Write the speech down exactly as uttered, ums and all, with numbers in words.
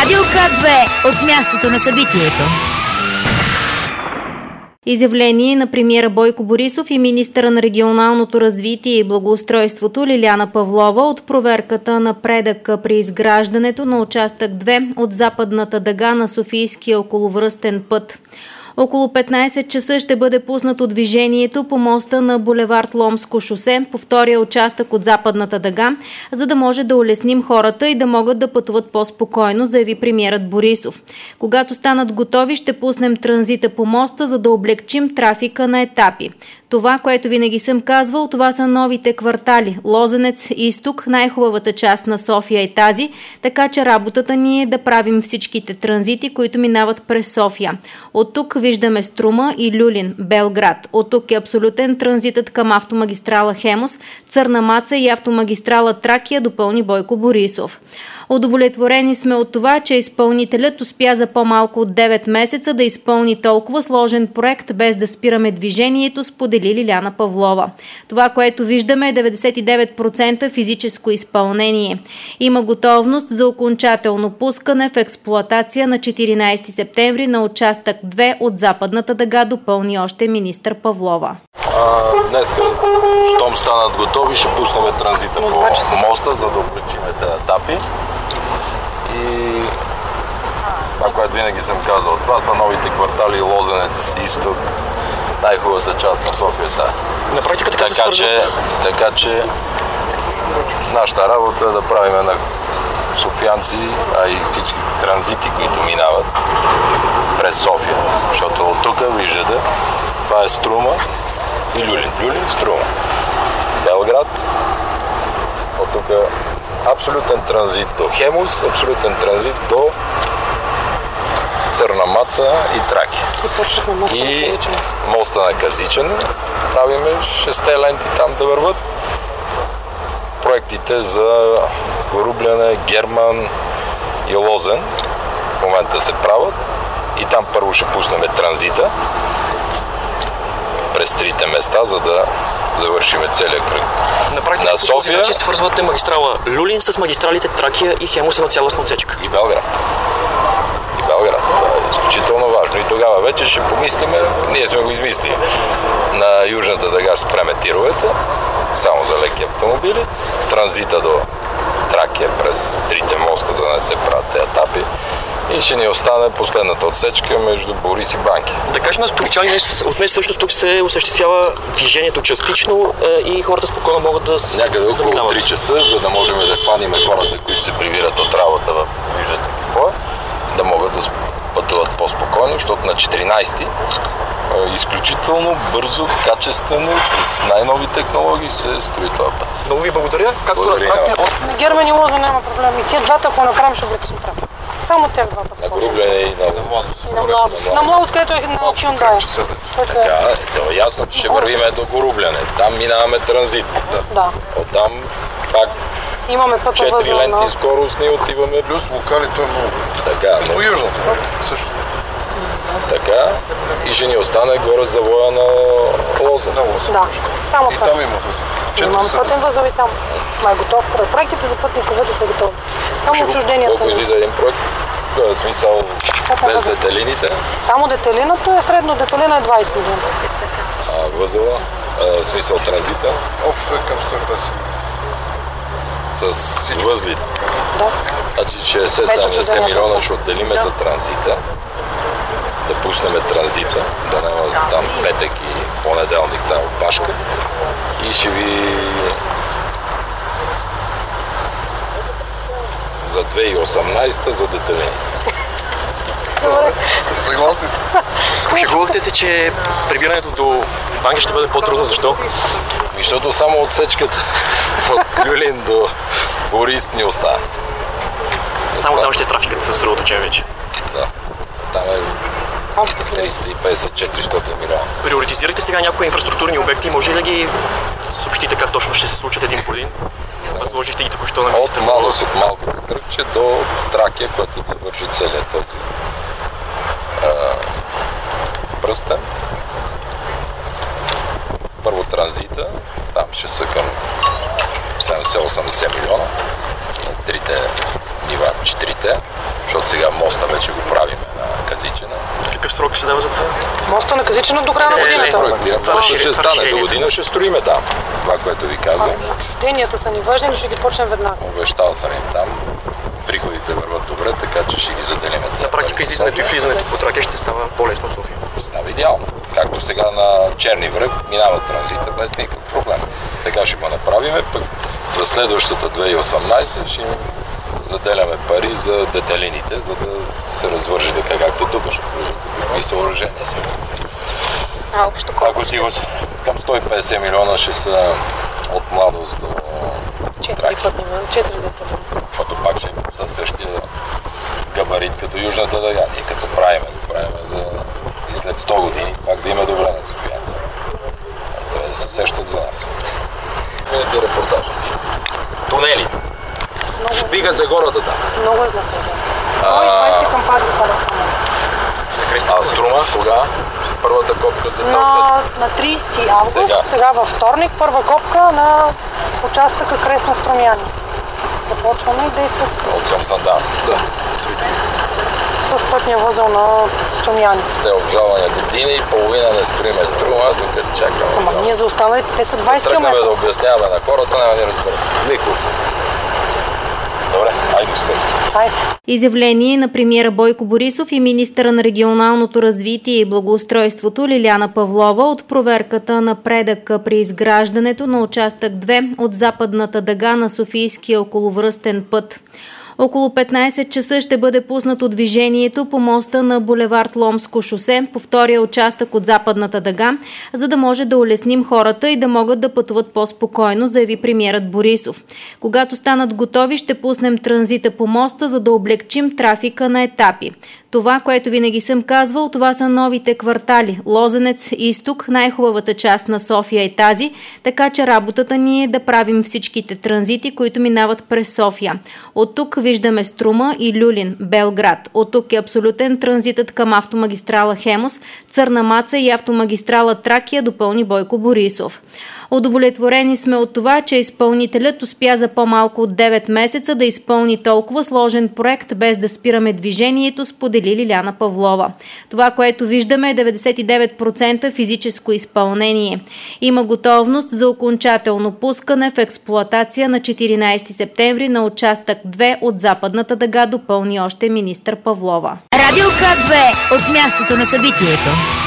Радио К две от мястото на събитието. Изявление на премиера Бойко Борисов и министъра на регионалното развитие и благоустройството Лиляна Павлова от проверката на напредъка при изграждането на участък две от западната дъга на Софийския околовръстен път. Около петнайсет часа ще бъде пуснато движението по моста на булевард Ломско шосе по втория участък от западната дъга, за да може да улесним хората и да могат да пътуват по-спокойно, заяви премиерът Борисов. Когато станат готови, ще пуснем транзита по моста, за да облегчим трафика на етапи. Това, което винаги съм казвал, това са новите квартали. Лозенец, Изток, най-хубавата част на София е тази, така че работата ни е да правим всичките транзити, които минават през София. От тук виждаме Струма и Люлин, Белград. От тук е абсолютен транзитът към автомагистрала Хемус, Църна Маца и автомагистрала Тракия, допълни Бойко Борисов. Удовлетворени сме от това, че изпълнителят успя за по-малко от девет месеца да изпълни толкова сложен проект, без да спираме движението, сподели Лиляна Павлова. Това, което виждаме, е деветдесет и девет процента физическо изпълнение. Има готовност за окончателно пускане в експлоатация на четиринайсети септември на участък две от западната дъга, допълни още министър Павлова. А, днес, щом станат готови, ще пуснем транзита по моста, за да облегчим тези етапи. И това, което винаги съм казал, това са новите квартали Лозенец, Изток, най-хубавата част на София. На практика така, така, се че, така че нашата работа е да правим на софиянци, а и всички транзити, които минават през София. Защото от тук виждате, това е Струма и Люлин. Люлин, Струма. Белград. От тук абсолютен транзит до Хемус, абсолютен транзит до Църна Маца и Траки. И, моста и на моста на Казичен. Правиме шесте ленти там да върват. Проектите за Горубляне, Герман и Лозен в момента се правят. И там първо ще пуснем транзита през трите места, за да завършим целия кръг. На практика на София начин свързвате магистрала Люлин с магистралите Тракия и Хемус на цялостна отсечка. И Белград. И Белград. Това е изключително важно. И тогава вече ще помислиме, ние сме го измислили, на южната дъга спреме тировете, само за леки автомобили, транзита до Тракия през трите моста, за да не се правят тези етапи. И ще ни остане последната отсечка между Борис и Банки. Да кажем, на Столичани от месец всъщност тук се осъществява движението частично и хората спокойно могат да се някъде около да три часа, за да можем да хваним хората, които се прибират от работа, виждате какво е, да могат да пътуват по-спокойно, защото на четиринайсети изключително бързо, качествено, с най-нови технологии се строи това път. Много ви благодаря. Както разбрахте, от на Герман и Лоза няма проблем. И тия двата, ако направим, ще облегчим трафик. Само тях два пъти. На Горубляне и на Младост. И на Младост. На Младост, където е на Hyundai. Така, то е ясно, че ще вървиме до Горубляне. Там минаваме транзит. Да. Оттам пак имаме пътна възел. Четири ленти скоростни отиваме. Плюс локали, той е много. Така, но южното също. Така, и ще ни остане горе завоя на Лозен. Да, само това. И там има възел. Имам пътен възел и там. Ма е готов. Проектите за пътни пътя са готови. Само отчужденията. Колко излиза един проект? Кой е смисъл без детелините? Само детелината е средно. Детелина е двайсет милиона. А възела? А, смисъл транзита? Общо е към сто и петдесет. С възлите? Да. Значи шейсет до седемдесет милиона ще отделиме да. за транзита. Да пуснем транзита, да няма там петък и понеделник тази опашка. И ще ви за две хиляди и осемнайсета за детелините. Добре. Съгласни сме. Пошегувахте се, че прибирането до Банки ще бъде по-трудно. Защо? Защото само отсечката от Люлин до Борис ни остава. Само там ще е трафикът със съсредоточен вече. Да. Там е триста и петдесет до четиристотин милиона. Приоритизирайте сега някои инфраструктурни обекти. Може ли да ги съобщите как точно ще се случат един по един? Възложихте ги току-що на министър. От малост от малкото кръгче до Тракия, който да върши целият този а, пръстен. Първо транзита, там ще са към седемдесет до осемдесет милиона. Трите нива, четирите. защото сега моста вече го правим на Казичина. Какъв срок се дава за това? Моста на Казичина до края на годината. Проектирам, моста ще стане до година, ще строиме там. Това, което ви казвам. Отчужденията са ни важни, но ще ги почнем веднага. Обещал съм им там. Приходите върват добре, така че ще ги заделим. На практика излизането и влизането по Тракия ще става по-лесно в София. Става идеално. Както сега на Черни връх минава транзита без никакъв проблем. Сега ще го направим, пък за следващата две хиляди и осемнадесета ще им заделяме пари за детелините, за да се развържи така, както тук ще виждате. И съоръжения са. А, общо колко? Ако си го към сто и петдесет милиона ще са от Младост до Четири пътни, четири детелини. Защото пак ще е със същия габарит като Южната дъга. Ние като правиме, го правиме за и след сто години пак да има добре на софиянци. Трябва да се сещат за нас. Видите репортажа. Тунели. Шпига за гората там. Много е знаково. сто и двадесет кампади става. А Струма, кога? Първата копка за на, на тридесети август, сега. сега във вторник, първа копка на участъка Кресна Струмяни. Започваме и действат. От към Сандански. Да. С пътния възел на Струмяни. Сте обжалвани години и половина не строиме Струма, докато чакаме. Ама ние за останалите, те са двадесет километра. Тръгнем да обясняваме на хората, няма да ни разберат. Никой. Добре, айде успех. Изявление на премиера Бойко Борисов и министъра на регионалното развитие и благоустройството Лиляна Павлова от проверката на напредъка при изграждането на участък две от западната дъга на Софийския околовръстен път. Около петнадесет часа ще бъде пуснато движението по моста на булевард Ломско шосе по втория участък от западната дъга, за да може да улесним хората и да могат да пътуват по-спокойно, заяви премиерът Борисов. Когато станат готови, ще пуснем транзита по моста, за да облегчим трафика на етапи. Това, което винаги съм казвал, това са новите квартали. Лозенец, Изток, най-хубавата част на София е тази, така че работата ни е да правим всичките транзити, които минават през София. От тук виждаме Струма и Люлин, Белград. От тук е абсолютен транзитът към автомагистрала Хемус, Църна Маца и автомагистрала Тракия, допълни Бойко Борисов. Удовлетворени сме от това, че изпълнителят успя за по-малко от девет месеца да изпълни толкова сложен проект, без да спираме движението, сподели Лиляна Павлова. Това, което виждаме, е деветдесет и девет процента физическо изпълнение. Има готовност за окончателно пускане в експлоатация на четиринадесети септември на участък две от западната дъга, допълни още министър Павлова. Радио К две от мястото на събитието.